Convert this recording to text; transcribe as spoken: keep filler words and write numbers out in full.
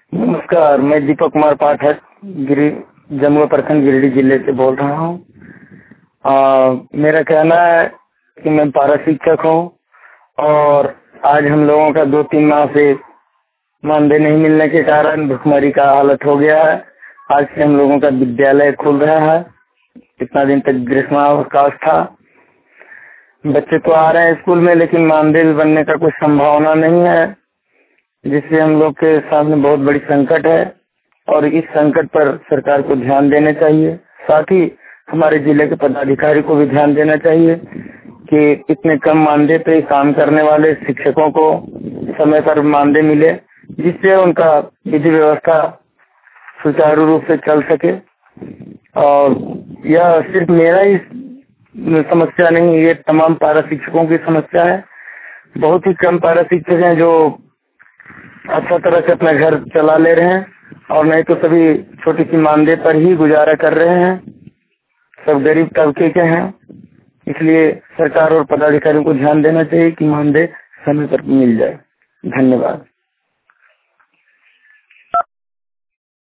नमस्कार, मैं दीपक कुमार पाठक गिरी जमुआ प्रखंड गिरिडीह जिले से बोल रहा हूँ। मेरा कहना है कि मैं पारा शिक्षक हूँ और आज हम लोगों का दो तीन माह से मानदेय नहीं मिलने के कारण भुखमरी का हालत हो गया है। आज से हम लोगों का विद्यालय खुल रहा है। इतना दिन तक ग्रीष्मावकाश था। बच्चे तो आ रहे हैं स्कूल में, लेकिन मानदेय बनने का कोई संभावना नहीं है, जिससे हम लोग के सामने बहुत बड़ी संकट है और इस संकट पर सरकार को ध्यान देना चाहिए। साथ ही हमारे जिले के पदाधिकारी को भी ध्यान देना चाहिए कि इतने कम मानदेय पे काम करने वाले शिक्षकों को समय पर मानदेय मिले, जिससे उनका विधि व्यवस्था सुचारू रूप से चल सके। और यह सिर्फ मेरा ही समस्या नहीं, ये तमाम पारा शिक्षकों की समस्या है। बहुत ही कम पारा शिक्षक हैं जो अच्छा तरह से अपना घर चला ले रहे हैं, और नहीं तो सभी छोटी सी मानदेय पर ही गुजारा कर रहे हैं। सब गरीब तबके के हैं। इसलिए सरकार और पदाधिकारियों को ध्यान देना चाहिए कि मानदेय समय पर मिल जाए। धन्यवाद।